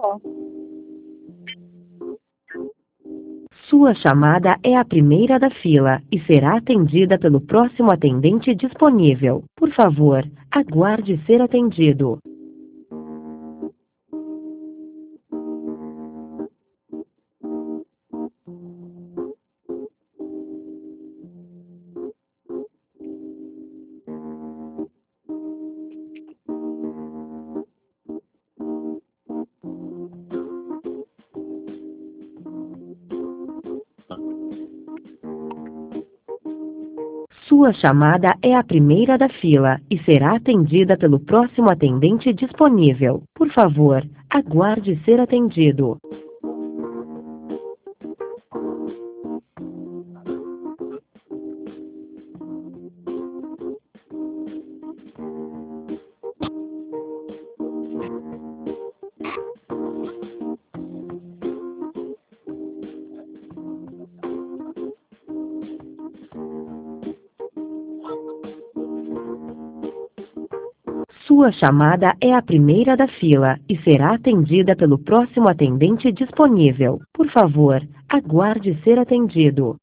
Sua chamada é a primeira da fila e será atendida pelo próximo atendente disponível. Por favor, aguarde ser atendido. Sua chamada é a primeira da fila e será atendida pelo próximo atendente disponível. Por favor, aguarde ser atendido. Sua chamada é a primeira da fila e será atendida pelo próximo atendente disponível. Por favor, aguarde ser atendido.